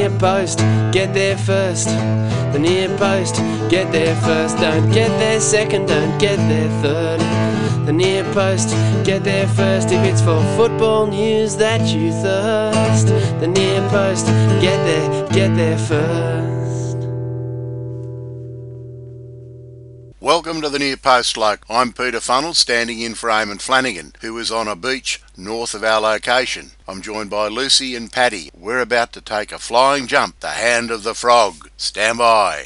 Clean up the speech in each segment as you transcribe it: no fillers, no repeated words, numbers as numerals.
near post, get there first. The near post, get there first. Don't get there second, don't get there third. The near post, get there first. If it's for football news that you thirst. The near post, get there first. Welcome to the Near Post Bloke. I'm Peter Funnell, standing in for Eamon Flanagan, who is on a beach north of our location. I'm joined by Lucy and Paddy. We're about to take a flying jump, the hand of the frog. Stand by.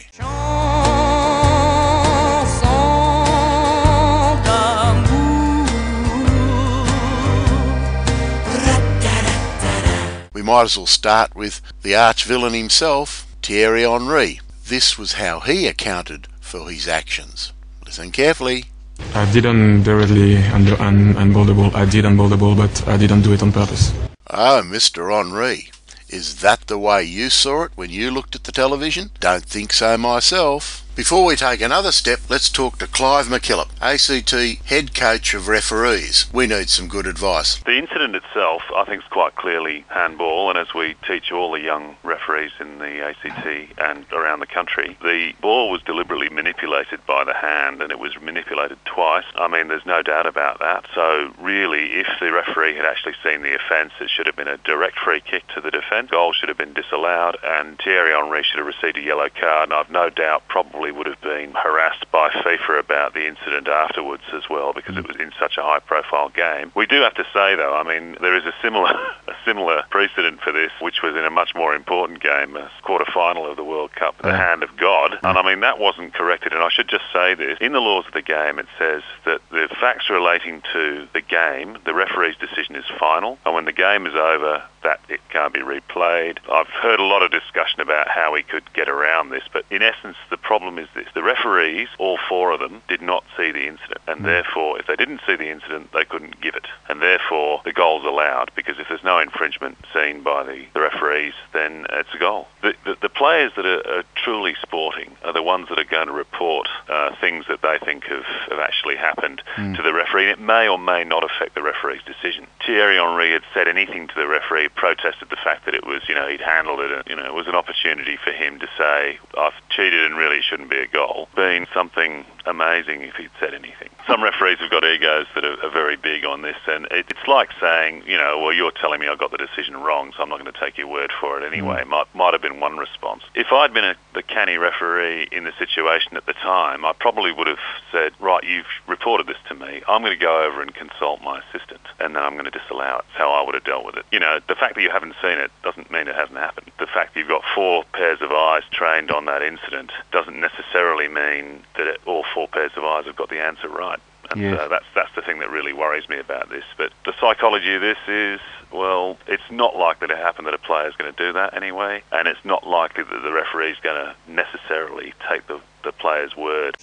We might as well start with the arch-villain himself, Thierry Henry. This was how he accounted for his actions. Listen carefully. I didn't directly unball the ball. I did unball the ball, but I didn't do it on purpose. Oh, Mr. Henry. Is that the way you saw it when you looked at the television? Don't think so myself. Before we take another step, let's talk to Clive McKillop, ACT head coach of referees. We need some good advice. The incident itself, I think, is quite clearly handball, and as we teach all the young referees in the ACT and around the country, the ball was deliberately manipulated by the hand, and it was manipulated twice. I mean, there's no doubt about that. So really, if the referee had actually seen the offence, it should have been a direct free kick to the defence. Goal should have been disallowed, and Thierry Henry should have received a yellow card, and I've no doubt probably would have been harassed by FIFA about the incident afterwards as well, because it was in such a high-profile game. We do have to say, though, I mean, there is a similar precedent for this, which was in a much more important game, a quarter-final of the World Cup, the hand of God. And I mean, that wasn't corrected. And I should just say this, in the laws of the game, it says that the facts relating to the game, the referee's decision is final, and when the game is over, that it can't be replayed. I've heard a lot of discussion about how we could get around this, but in essence, the problem is this. The referees, all four of them, did not see the incident, and therefore, if they didn't see the incident, they couldn't give it. And therefore, the goal's allowed, because if there's no infringement seen by the referees, then it's a goal. The players that are truly sporting are the ones that are going to report things that they think have actually happened to the referee. It may or may not affect the referee's decision. Thierry Henry had said anything to the referee, protested the fact that it was, he'd handled it, and, it was an opportunity for him to say, I've cheated and really it shouldn't be a goal. Been something amazing if he'd said anything. Some referees have got egos that are very big on this, and it's like saying, well, you're telling me I got the decision wrong, so I'm not going to take your word for it anyway. Might have been one response. If I'd been the canny referee in the situation at the time, I probably would have said, right, you've reported this to me, I'm going to go over and consult my assistant, and then I'm going to disallow it. That's how I would have dealt with it. The fact that you haven't seen it doesn't mean it hasn't happened. The fact that you've got 4 pairs of eyes trained on that incident doesn't necessarily mean that all 4 pairs of eyes have got the answer right. And that's the thing that really worries me about this. But the psychology of this is, well, it's not likely to happen that a player's going to do that anyway, and it's not likely that the referee's going to necessarily take the player's word.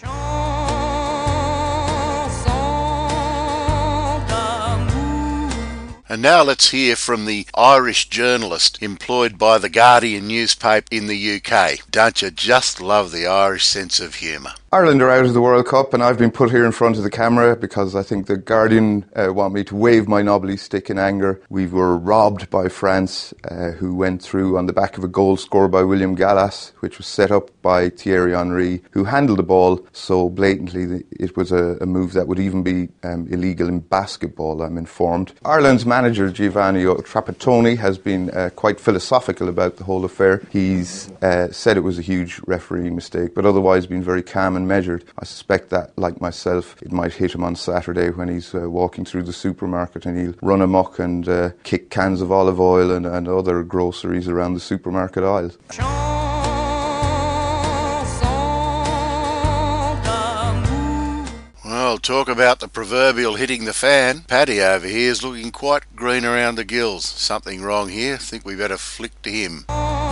And now let's hear from the Irish journalist employed by the Guardian newspaper in the UK. Don't you just love the Irish sense of humour? Ireland are out of the World Cup, and I've been put here in front of the camera because I think the Guardian want me to wave my knobbly stick in anger. We were robbed by France, who went through on the back of a goal scored by William Gallas, which was set up by Thierry Henry, who handled the ball so blatantly it was a move that would even be illegal in basketball, I'm informed. Ireland's manager, Giovanni Trapattoni, has been quite philosophical about the whole affair. He's said it was a huge referee mistake, but otherwise been very calm and measured. I suspect that, like myself, it might hit him on Saturday when he's walking through the supermarket, and he'll run amok and kick cans of olive oil and other groceries around the supermarket aisles. Well, talk about the proverbial hitting the fan. Paddy over here is looking quite green around the gills. Something wrong here. Think we better flick to him.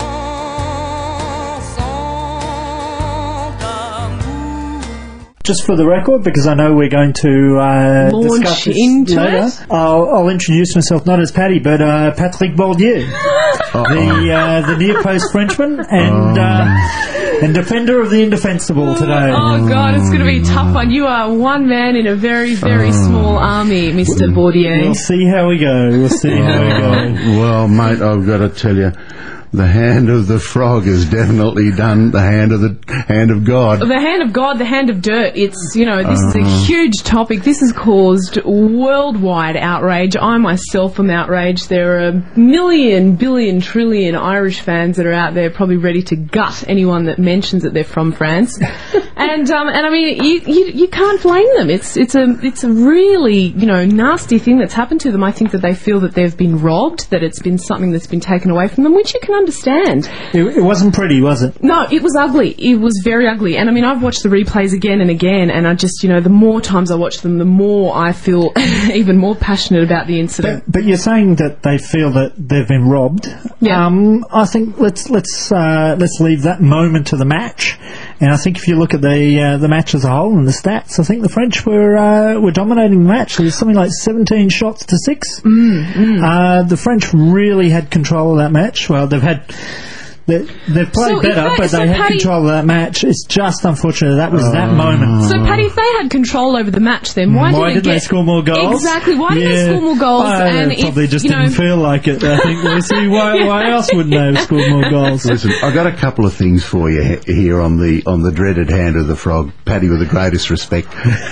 Just for the record, because I know we're going to discuss this into later, it. I'll introduce myself not as Paddy, but Patrick Bourdieu, the near post Frenchman and defender of the indefensible today. Oh God, it's going to be a tough one. You are one man in a very, very small army, Mr. Bourdieu. We'll see how we go. Well, mate, I've got to tell you, the hand of the frog has definitely done the hand of God. The hand of God, the hand of dirt. It's, this is a huge topic. This has caused worldwide outrage. I myself am outraged. There are a million, billion, trillion Irish fans that are out there probably ready to gut anyone that mentions that they're from France. and I mean, you can't blame them. It's a really, nasty thing that's happened to them. I think that they feel that they've been robbed, that it's been something that's been taken away from them, which you can understand. It wasn't pretty, was it? No, it was ugly. It was very ugly. And I mean, I've watched the replays again and again, and I just, the more times I watch them, the more I feel even more passionate about the incident. But you're saying that they feel that they've been robbed. Yeah. I think let's leave that moment to the match. And I think if you look at the match as a whole and the stats, I think the French were dominating the match. There was something like 17 shots to 6. The French really had control of that match. Well, they've played better, but they had control of that match. It's just unfortunate that was that moment. So, Paddy, if they had control over the match, then why did they score more goals? Exactly. Why did they score more goals? And probably just didn't feel like it. I think we'll see why else wouldn't they have scored more goals? Listen, I've got a couple of things for you here on the dreaded hand of the frog, Paddy, with the greatest respect.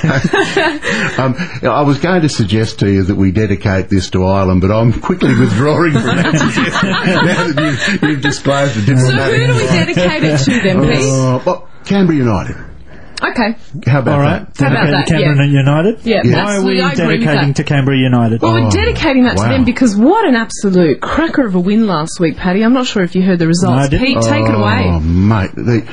I was going to suggest to you that we dedicate this to Ireland, but I'm quickly withdrawing from that suggestion now that you've disclosed the So who do we dedicate it to then, please? Well, Canberra United. Okay. How about that? How about that? Canberra United? Yeah. Why are we dedicating to Canberra United? Well, we're dedicating that to them because what an absolute cracker of a win last week, Paddy. I'm not sure if you heard the results. No, I didn't. Pete, take it away. Oh, mate.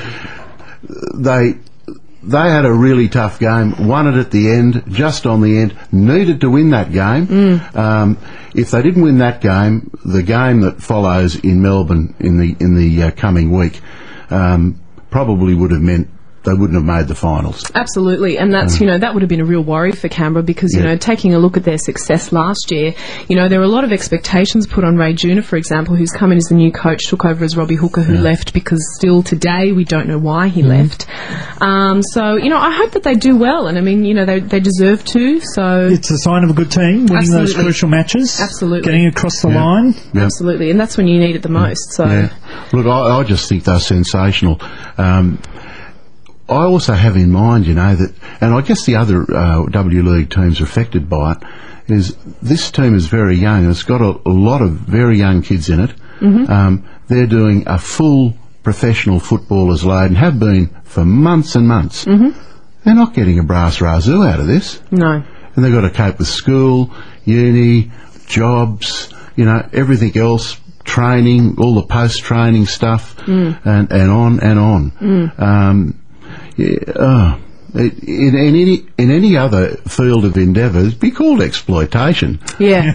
They had a really tough game, won it at the end, just on the end, needed to win that game. If they didn't win that game, the game that follows in Melbourne in the coming week probably would have meant they wouldn't have made the finals. Absolutely, and that's, that would have been a real worry for Canberra because, taking a look at their success last year, there were a lot of expectations put on Ray Junior, for example, who's come in as the new coach, took over as Robbie Hooker, who left because still today we don't know why he left. So, I hope that they do well, and I mean, they deserve to, so... It's a sign of a good team, winning those crucial matches. Absolutely. Getting across the line. Absolutely, and that's when you need it the most, so... Yeah. Look, I just think they're sensational. I also have in mind, that, and I guess the other W League teams are affected by it, is this team is very young and it's got a lot of very young kids in it. They're doing a full professional footballer's load and have been for months and months. They're not getting a brass razoo out of this. No. And they've got to cope with school, uni, jobs, everything else, training, all the post-training stuff, and on and on. In any other field of endeavour, it'd be called exploitation. Yeah.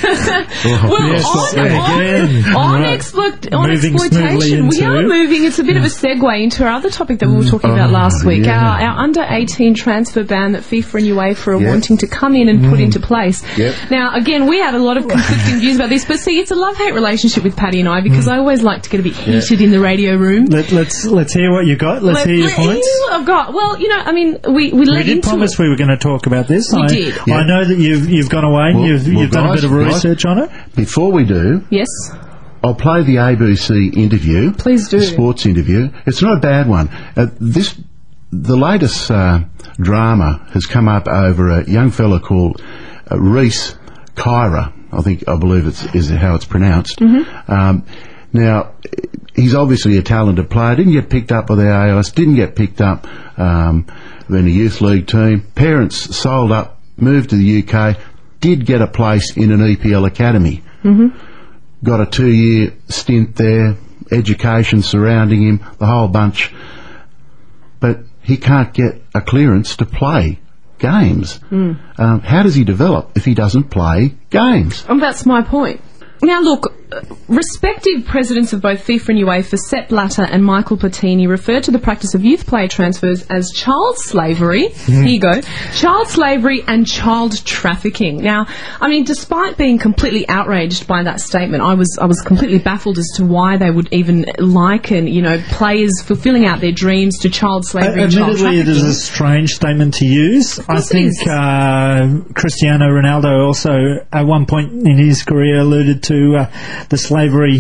On exploitation, we are moving. It's a bit of a segue into our other topic that we were talking about last week. Our under-18 transfer ban that FIFA and UEFA are wanting to come in and put into place. Now, again, we had a lot of conflicting views about this, but see, it's a love-hate relationship with Paddy and I because I always like to get a bit heated in the radio room. Let's hear what you got. Let's hear your points. I've got. Well, I mean, we did promise we were going to talk about this. We did. I know that you've gone away and you've done a bit of research on it. Before we do, yes, I'll play the ABC interview. Please do. The sports interview. It's not a bad one. The latest drama has come up over a young fella called Reece Kyra. I believe is how it's pronounced. Now, he's obviously a talented player. Didn't get picked up by the AIS. Didn't get picked up in a youth league team. Parents sold up, moved to the UK. Did get a place in an EPL academy. Got a 2-year stint there. Education surrounding him. The whole bunch. But he can't get a clearance to play games. How does he develop if he doesn't play games? And that's my point. Now, look, respective presidents of both FIFA and UEFA, Sepp Blatter and Michael Platini, referred to the practice of youth player transfers as child slavery. Here you go. Child slavery and child trafficking. Now, I mean, despite being completely outraged by that statement, I was completely baffled as to why they would even liken, players fulfilling out their dreams to child slavery and child trafficking. Admittedly, it is a strange statement to use. I think Cristiano Ronaldo also, at one point in his career, alluded to the slavery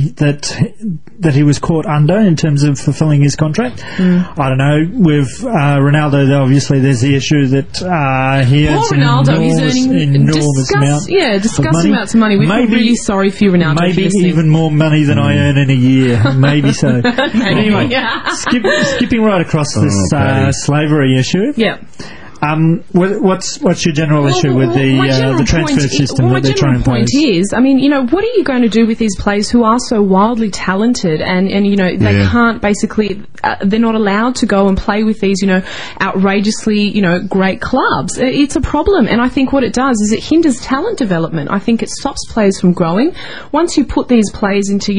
that he was caught under in terms of fulfilling his contract. I don't know. With Ronaldo, obviously, there's the issue that he earns an enormous amount. Yeah, disgusting amounts of money. We're really sorry for you, Ronaldo. Maybe even more money than I earn in a year. Maybe so. Anyway, skipping right across this slavery issue. Yeah. What's your general issue with the transfer system that they're trying to place? My general point is, I mean, what are you going to do with these players who are so wildly talented and they can't basically, they're not allowed to go and play with these, outrageously, great clubs? It's a problem, and I think what it does is it hinders talent development. I think it stops players from growing. Once you put these players into,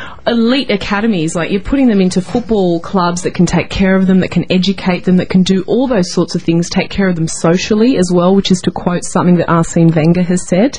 elite academies, like you're putting them into football clubs that can take care of them, that can educate them, that can do all those sorts of things, take care of them socially as well, which is to quote something that Arsene Wenger has said.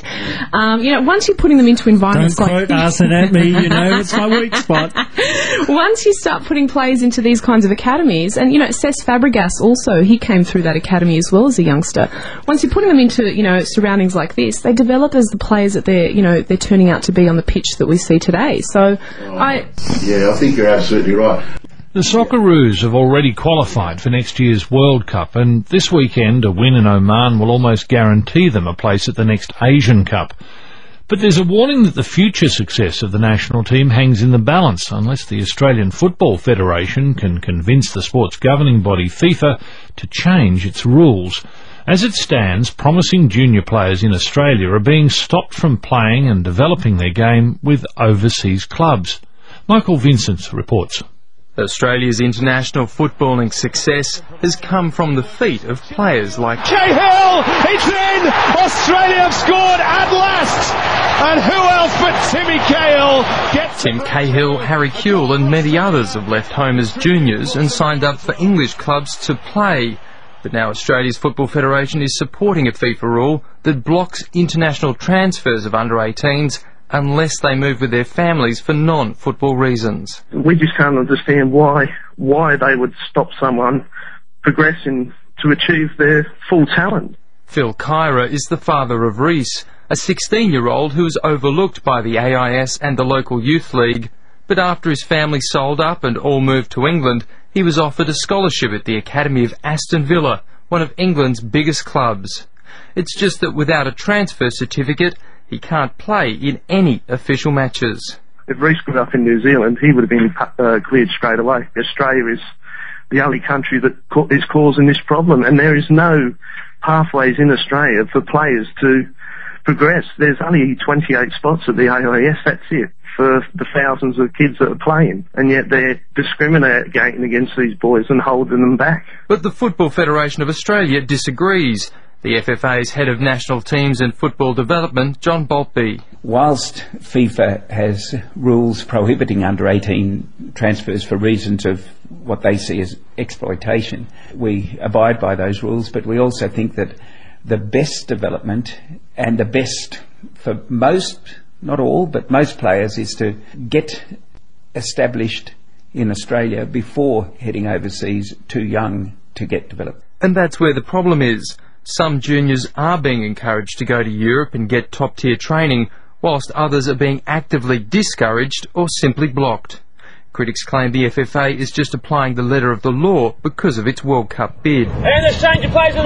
Once you're putting them into environments Don't quote Arsene at me, it's my weak spot. Once you start putting players into these kinds of academies, and Cesc Fabregas also, he came through that academy as well as a youngster. Once you're putting them into surroundings like this, they develop as the players that they're turning out to be on the pitch that we see today. So I think you're absolutely right. The Socceroos have already qualified for next year's World Cup, and this weekend a win in Oman will almost guarantee them a place at the next Asian Cup. But there's a warning that the future success of the national team hangs in the balance unless the Australian Football Federation can convince the sport's governing body FIFA to change its rules. As it stands, promising junior players in Australia are being stopped from playing and developing their game with overseas clubs. Michael Vincent reports. Australia's international footballing success has come from the feet of players like Cahill. It's in! Australia have scored at last! And who else but Timmy Cahill gets... Tim Cahill, Harry Kewell and many others have left home as juniors and signed up for English clubs to play. But now Australia's Football Federation is supporting a FIFA rule that blocks international transfers of under-18s unless they move with their families for non-football reasons. We just can't understand why they would stop someone progressing to achieve their full talent. Phil Kyra is the father of Reece, a 16-year-old who was overlooked by the AIS and the local youth league, but after his family sold up and all moved to England, he was offered a scholarship at the academy of Aston Villa, one of England's biggest clubs. It's just that without a transfer certificate, he can't play in any official matches. If Reece grew up in New Zealand, he would have been cleared straight away. Australia is the only country that is causing this problem, and there is no pathways in Australia for players to progress. There's only 28 spots at the AIS, that's it, for the thousands of kids that are playing, and yet they're discriminating against these boys and holding them back. But the Football Federation of Australia disagrees. The FFA's head of national teams and football development, John Boltby. Whilst FIFA has rules prohibiting under-18 transfers for reasons of what they see as exploitation, we abide by those rules, but we also think that the best development and the best for most, not all, but most players is to get established in Australia before heading overseas too young to get developed. And that's where the problem is. Some juniors are being encouraged to go to Europe and get top-tier training, whilst others are being actively discouraged or simply blocked. Critics claim the FFA is just applying the letter of the law because of its World Cup bid. And the change of players in the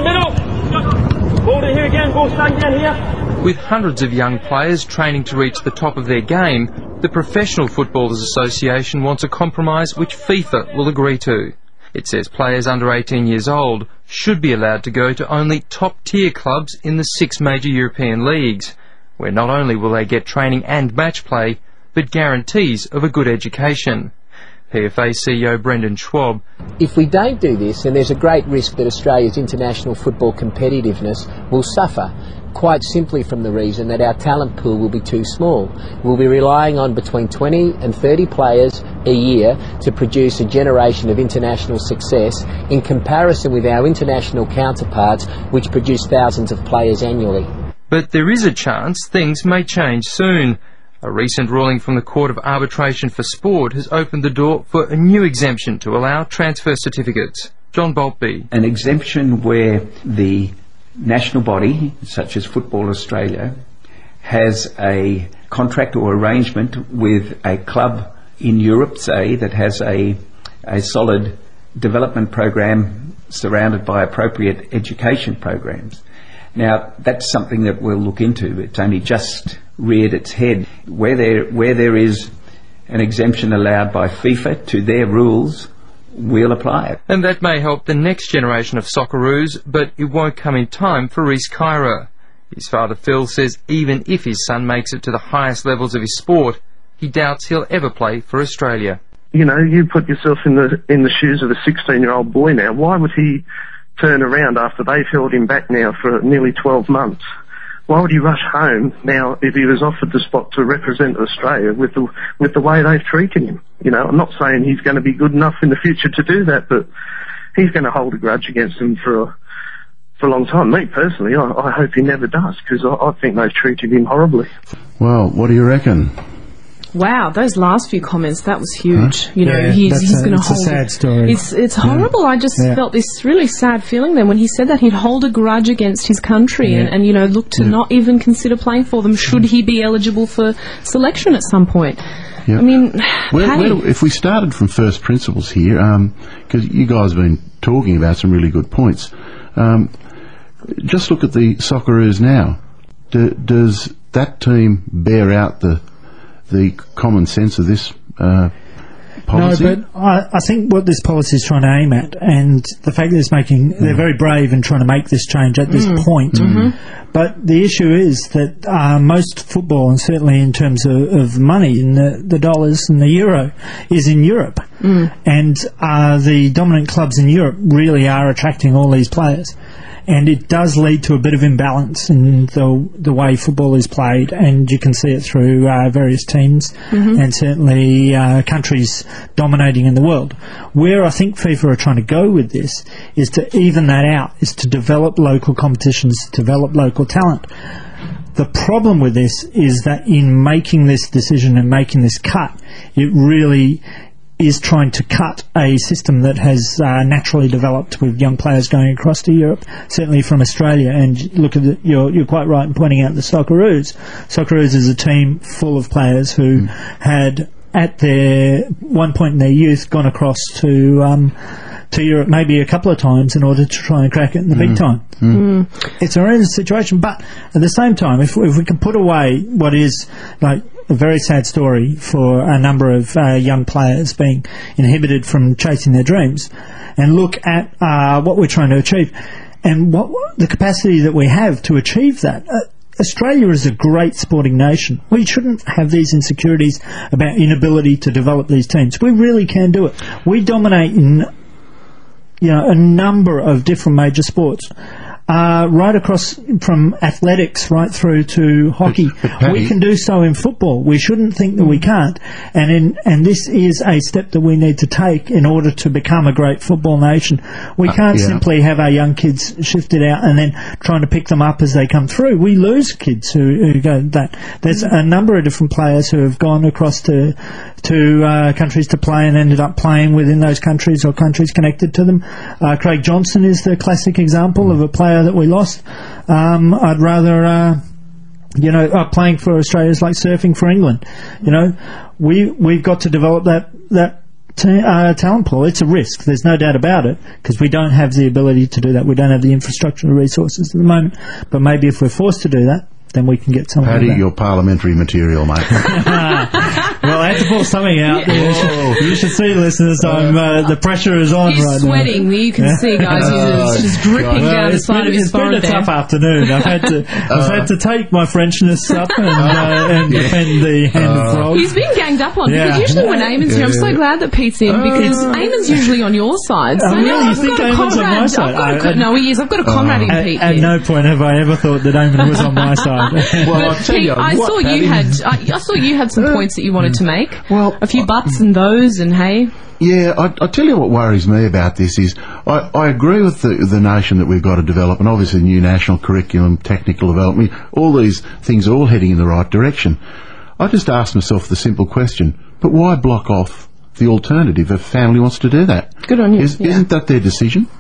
middle. Ball to here again, ball staying down here. With hundreds of young players training to reach the top of their game, the Professional Footballers Association wants a compromise which FIFA will agree to. It says players under 18 years old should be allowed to go to only top-tier clubs in the 6 major European leagues, where not only will they get training and match play, but guarantees of a good education. PFA CEO Brendan Schwab. If we don't do this, then there's a great risk that Australia's international football competitiveness will suffer, quite simply from the reason that our talent pool will be too small. We'll be relying on between 20 and 30 players a year to produce a generation of international success in comparison with our international counterparts, which produce thousands of players annually. But there is a chance things may change soon. A recent ruling from the Court of Arbitration for Sport has opened the door for a new exemption to allow transfer certificates. John Boltby. An exemption where the national body, such as Football Australia, has a contract or arrangement with a club in Europe, say, that has a solid development program surrounded by appropriate education programs. Now, that's something that we'll look into. It's only just reared its head. Where there is an exemption allowed by FIFA to their rules, we'll apply it. And that may help the next generation of Socceroos, but it won't come in time for Rhys Kyra. His father Phil says even if his son makes it to the highest levels of his sport, he doubts he'll ever play for Australia. You know, you put yourself in the shoes of a 16-year-old boy now. Why would he turn around after they've held him back now for nearly 12 months? Why would he rush home now if he was offered the spot to represent Australia with the way they've treated him? You know, I'm not saying he's going to be good enough in the future to do that, but he's going to hold a grudge against them for a long time. Me personally, I hope he never does, because I think they've treated him horribly. Well, what do you reckon? Wow, those last few comments, that was huge. Huh? You know, he's going to hold... It's a sad story. It's horrible. I just felt this really sad feeling then when he said that he'd hold a grudge against his country and you know, look to not even consider playing for them should he be eligible for selection at some point. I mean, if we started from first principles here, because you guys have been talking about some really good points, just look at the Socceroos now. Does that team bear out the common sense of this policy? No, but I think what this policy is trying to aim at, and the fact that they're very brave in trying to make this change at this point. But the issue is that most football, and certainly in terms of money, and the dollars and the euro, is in Europe. And the dominant clubs in Europe really are attracting all these players. And it does lead to a bit of imbalance in the way football is played, and you can see it through various teams and certainly countries dominating in the world. Where I think FIFA are trying to go with this is to even that out, is to develop local competitions, develop local talent. The problem with this is that in making this decision and making this cut, it really is trying to cut a system that has naturally developed with young players going across to Europe, certainly from Australia. And look at you're quite right in pointing out the Socceroos. Socceroos is a team full of players who had, at their one point in their youth, gone across to Europe maybe a couple of times in order to try and crack it in the big time. It's a horrendous situation, but at the same time, if we can put away what is like a very sad story for a number of young players being inhibited from chasing their dreams, and look at what we're trying to achieve and what the capacity that we have to achieve that. Australia is a great sporting nation. We shouldn't have these insecurities about inability to develop these teams. We really can do it. We dominate in a number of different major sports. Right across from athletics right through to hockey. But we can do so in football. We shouldn't think that we can't. And this is a step that we need to take in order to become a great football nation. We can't simply have our young kids shifted out and then trying to pick them up as they come through. We lose kids who go that. There's a number of different players who have gone across to countries to play and ended up playing within those countries or countries connected to them. Craig Johnson is the classic example of a player that we lost. I'd rather playing for Australia is like surfing for England. We've got to develop that talent pool. It's a risk, there's no doubt about it, because we don't have the ability to do that. We don't have the infrastructure and resources at the moment, but maybe if we're forced to do that, then we can get something. Paddy, your parliamentary material, mate. Well, I had to pull something out. You should see, listeners. The pressure is on. He's right sweating. Now. You can see, guys. He's just dripping down the side of his forehead. It's been a tough afternoon. I've had to take my Frenchness up and defend the hand of frogs. He's been ganged up on because usually when Eamon's here, I'm so glad that Pete's in because Eamon's usually on your side. So really? You think Eamon's on my side? No, he is. I've got a comrade in Pete. At no point have I ever thought that Eamon was on my side. Well, I'll tell Pete, you, I saw you had some points that you wanted to make. Well, a few buts and those, and hey. Yeah, I tell you what worries me about this is I agree with the notion that we've got to develop, and obviously new national curriculum, technical development, all these things are all heading in the right direction. I just ask myself the simple question, but why block off the alternative if a family wants to do that? Good on you. Isn't that their decision?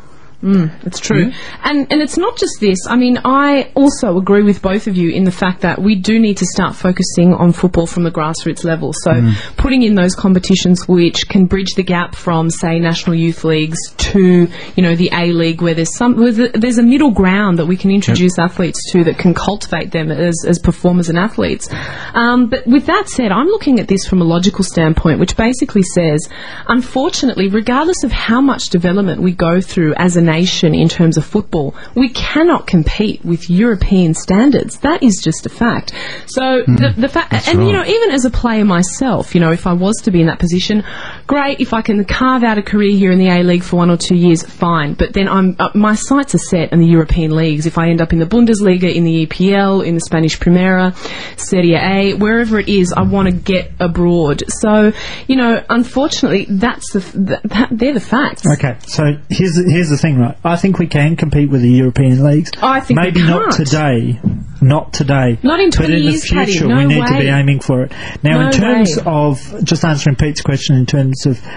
It's true. And it's not just this. I mean, I also agree with both of you in the fact that we do need to start focusing on football from the grassroots level. So putting in those competitions which can bridge the gap from, say, national youth leagues to, the A-League, where there's a middle ground that we can introduce athletes to that can cultivate them as performers and athletes. But with that said, I'm looking at this from a logical standpoint, which basically says, unfortunately, regardless of how much development we go through as a nation in terms of football, we cannot compete with European standards. That is just a fact. So the fact, and right. Even as a player myself, if I was to be in that position, great. If I can carve out a career here in the A-League for 1 or 2 years, fine. But then my sights are set in the European leagues. If I end up in the Bundesliga, in the EPL, in the Spanish Primera, Serie A, wherever it is, I want to get abroad. So, unfortunately, they're the facts. Okay, so here's the thing, right? I think we can compete with the European leagues. I think maybe we not today. Not today. Not in 20 but in years, the future, Paddy. No we need way. to be aiming for it. Now, No in terms way. of just answering Pete's question, in terms of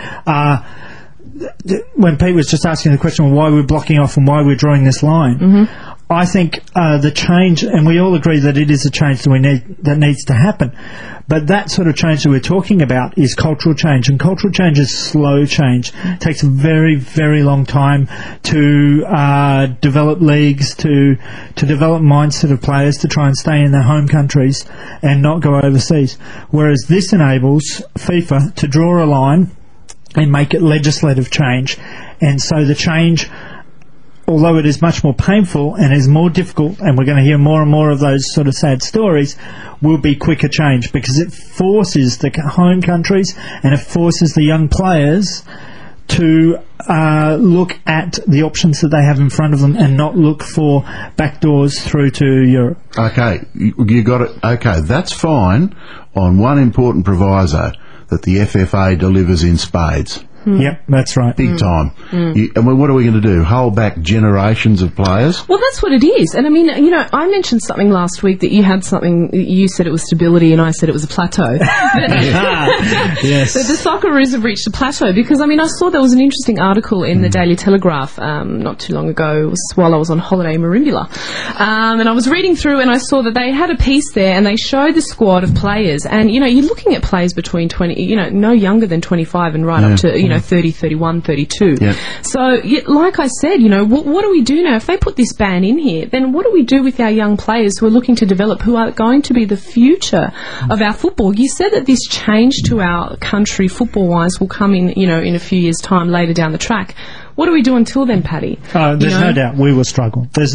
when Pete was just asking the question of why we're blocking off and why we're drawing this line, I think the change, and we all agree that it is a change that needs to happen, but that sort of change that we're talking about is cultural change, and cultural change is slow change. It takes a very, very long time to develop leagues, to develop mindset of players to try and stay in their home countries and not go overseas. Whereas this enables FIFA to draw a line and make it legislative change. And so the change, although it is much more painful and is more difficult, and we're going to hear more and more of those sort of sad stories, will be quicker change because it forces the home countries and it forces the young players to look at the options that they have in front of them and not look for back doors through to Europe. Okay, you got it. Okay, that's fine on one important proviso, that the FFA delivers in spades. Yep, that's right. Big time. And what are we going to do? Hold back generations of players? Well, that's what it is. And I mean, I mentioned something last week that you had something, you said it was stability and I said it was a plateau. Yes. So the Socceroos have reached a plateau because, I saw there was an interesting article in the Daily Telegraph not too long ago. It was while I was on holiday in Merimbula. And I was reading through and I saw that they had a piece there and they showed the squad of players. And, you're looking at players between 20, no younger than 25 and right up to, 30, 31, 32. Yeah. So, like I said, what do we do now? If they put this ban in here, then what do we do with our young players who are looking to develop, who are going to be the future of our football? You said that this change to our country, football-wise, will come in, in a few years' time later down the track. What do we do until then, Paddy? There's no doubt we will struggle. I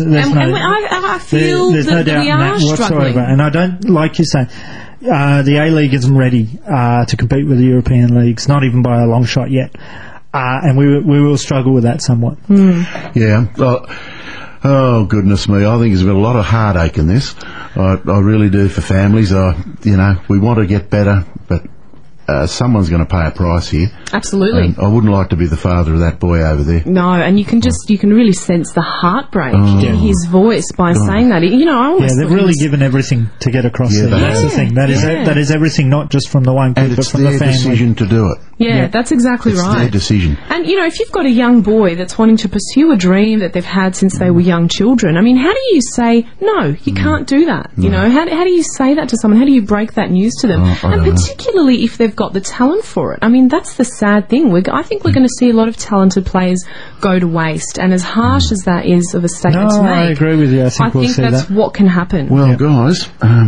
feel there's no doubt we in are that whatsoever. struggling. And I don't, like you say, the A-League isn't ready to compete with the European leagues, not even by a long shot yet. And we will struggle with that somewhat. Yeah. Well, oh, goodness me. I think there's been a lot of heartache in this. I really do, for families. We want to get better, but someone's going to pay a price here. Absolutely. And I wouldn't like to be the father of that boy over there. No, and you can really sense the heartbreak in his voice by saying that. I almost they've really given everything to get across there. That's the thing. That is everything, not just from the one kid, but from the family. And it's their decision to do it. Yeah, that's exactly right. It's their decision. And, if you've got a young boy that's wanting to pursue a dream that they've had since they were young children, how do you say, no, you can't do that? How do you say that to someone? How do you break that news to them? And particularly if they've got the talent for it. That's the sad thing. I think we're going to see a lot of talented players go to waste. And as harsh as that is of a statement to make, I agree with you. I think we'll see that's what can happen. Well, guys,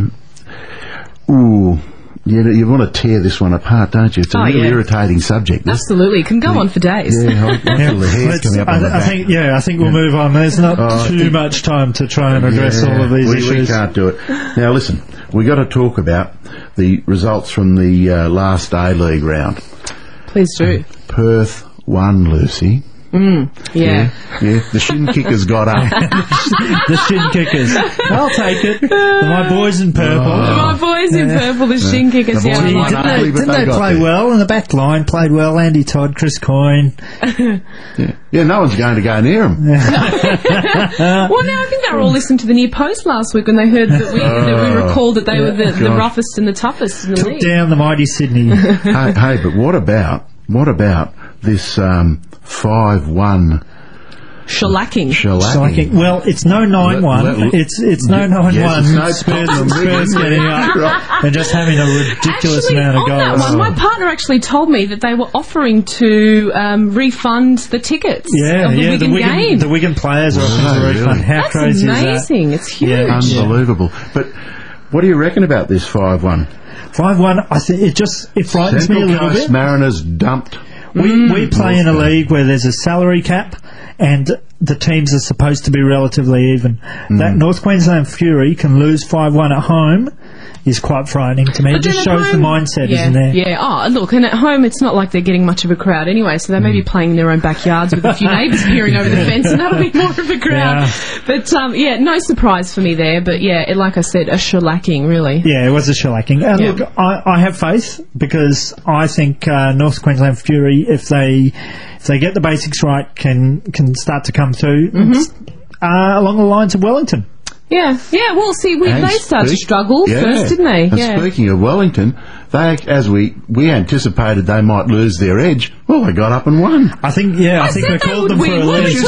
you want to tear this one apart, don't you? It's a really irritating subject. Absolutely. It can go on for days. Yeah, the hair's coming up on the back. I think we'll move on. There's not too much time to try and address all of these issues. We can't do it. Now, listen, we've got to talk about the results from the last A-League round. Please do. Perth won, Lucy. Yeah. The shin kickers got up. The shin kickers. I'll take it. My boys in purple. My boys in purple, the shin kickers. Didn't they play well? And the back line played well. Andy Todd, Chris Coyne. No one's going to go near them. Well, no, I think they were all listening to the Near Post last week when they heard that we recalled that they were the roughest and the toughest in the league. Took down the mighty Sydney. Hey, but what about this 5-1 Shellacking. Shellacking. Well, it's no 9-1. It's no 9-1. Yes, Spurs getting up and just having a ridiculous amount of on goals. that one, my partner actually told me that they were offering to refund the tickets of the Wigan game. The Wigan players are offering to refund. How That's crazy amazing. is that? It's huge. Yeah. Unbelievable. But what do you reckon about this 5-1? 5-1, I think it frightens me a little Coast bit. Mariners dumped. We play in a league where there's a salary cap and the teams are supposed to be relatively even. That North Queensland Fury can lose 5-1 at home is quite frightening to me. But it just shows the mindset, isn't there? Yeah. Oh, look, and at home it's not like they're getting much of a crowd anyway, so they may be playing in their own backyards with a few neighbours peering over the fence, and that'll be more of a crowd. Yeah. But no surprise for me there. But like I said, a shellacking, really. Yeah, it was a shellacking. Look, I have faith because I think North Queensland Fury, if they get the basics right, can start to come through along the lines of Wellington. Yeah. Well, see, they started to struggle first, didn't they? And speaking of Wellington, as we anticipated they might lose their edge, well, they got up and won. I think I called them for a lead. She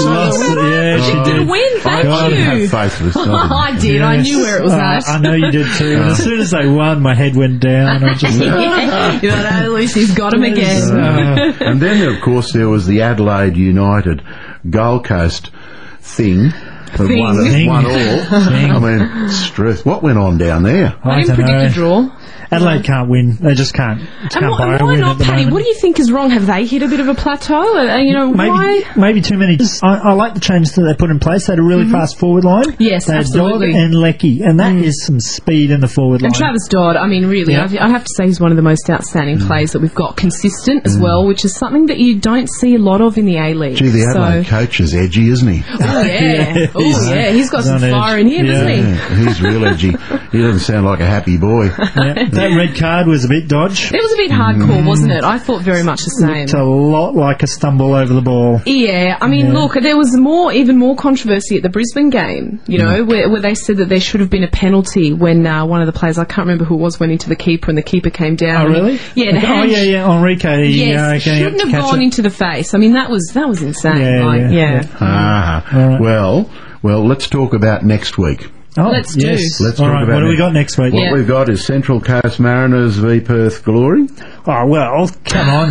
did. Win, thank you. I have faith with this. I did. I knew where it was at. I know you did too. And as soon as they won, my head went down. I just you thought, at least he's got him again. And then, of course, there was the Adelaide United Gold Coast thing. One all. I mean, stress. What went on down there? I didn't predict a draw. Adelaide can't win. They just can't. And why not, Paddy? What do you think is wrong? Have they hit a bit of a plateau? Why? Maybe too many. I like the changes that they put in place. They had a really fast forward line. Yes, they absolutely. Dodd and Leckie, and that is some speed in the forward line. And Travis Dodd, I mean, really, I have to say he's one of the most outstanding players that we've got. Consistent as well, which is something that you don't see a lot lot of in the A-League. Gee, the Adelaide coach is edgy, isn't he? Oh, yeah. Oh, yeah. He's got some fire in here, doesn't he? He's real edgy. He doesn't sound like a happy boy. That red card was a bit dodge. It was a bit hardcore, wasn't it? I thought very much the same. It's a lot like a stumble over the ball. Yeah. I mean, look, there was even more controversy at the Brisbane game, you know, where they said that there should have been a penalty when one of the players, I can't remember who it was, went into the keeper and the keeper came down. Oh, really? Yeah. Enrique. Yes, shouldn't have gone into the face. I mean, that was insane. Well, let's talk about next week. Oh, let's do. Let's talk about what do we got next week? What we've got is Central Coast Mariners v Perth Glory. Oh, well, come on.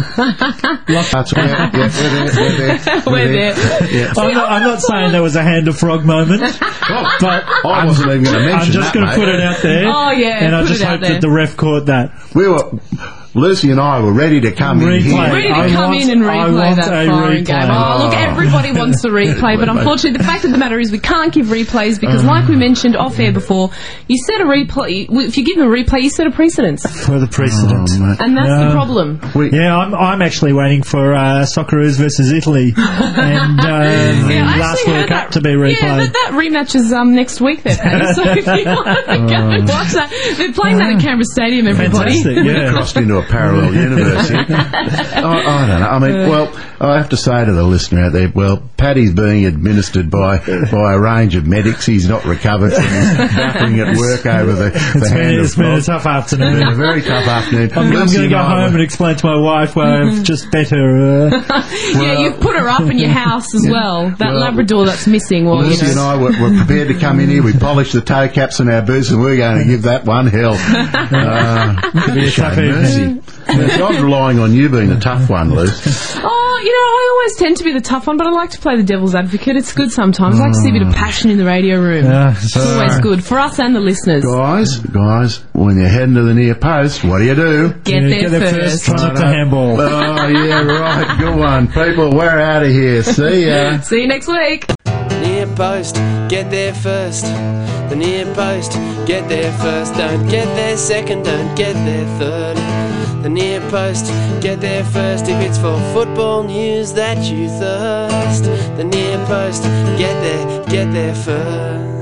We're there. Yeah. I'm not saying there was a hand of frog moment, but I wasn't even going to mention I'm just going to put it out there. Oh, yeah. And I just hope that the ref caught that. Lucy and I were ready to come in here. Ready to come in and replay that foreign game. Oh, look, everybody wants the replay, but unfortunately the fact of the matter is we can't give replays because, like we mentioned off-air before, you set a replay, if you give them a replay, you set a precedence. For the precedent. And that's the problem. I'm actually waiting for Socceroos versus Italy and the last World Cup to be replayed. Yeah, but that rematch is next week there, Paddy, so if you want to go and watch that. They're playing that at Canberra Stadium, everybody. Fantastic, yeah. Crossed into a parallel universe here. I don't know. I mean, I have to say to the listener out there, Paddy's being administered by a range of medics. He's not recovered from his buffering at work over the hand It's been a tough afternoon. It's been a very tough afternoon. I'm going to go home and explain to my wife why I've just bet her. You've put her up in your house as well. That Labrador that's missing. Lucy and I were prepared to come in here. We polished the toe caps on our boots and we're going to give that one hell. It'll be a tough evening. I'm relying on you being the tough one, Luce. I always tend to be the tough one, but I like to play the devil's advocate. It's good sometimes. I like to see a bit of passion in the radio room. It's always good for us and the listeners. Guys, when you're heading to the near post, what do? Get there first. Try not to handball. Oh, yeah, right. Good one. People, we're out of here. See ya. See you next week. Near post, get there first. The near post, get there first. Don't get there second, don't get there third. The near post, get there first. If it's for football news that you thirst. The near post, get there first.